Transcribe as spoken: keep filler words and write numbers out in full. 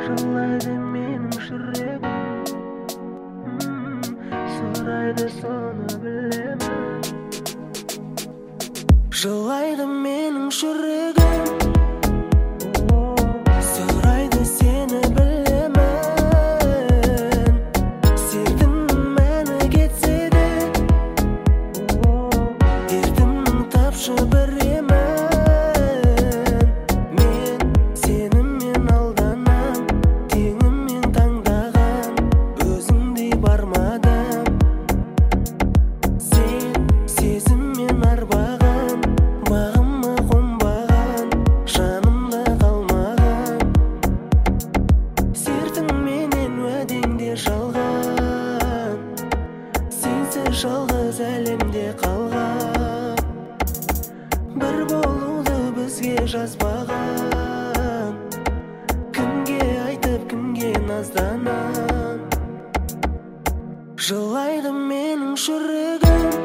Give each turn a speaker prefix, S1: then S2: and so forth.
S1: Жылайды менің жүрегім, сұрайды соны білемін. Жылайды менің жүрегім, сұрайды сені білемін. Сертімнің мәні кетсе де, дертімнің тапшы бір емін. Мен сеніммен алданам, теңіммен таңдаған, өзіңдей бармадым. Сен сезіммен арбаған, бағыма қонбаған, жанымда қалмаған. Сертіңменен уәдеңде жалған, сенсіз жалғыз әлемде қалған. Бір болуды бізге жазбаған, кімге айтып кімге назданам. Жылайды менің жүрегім,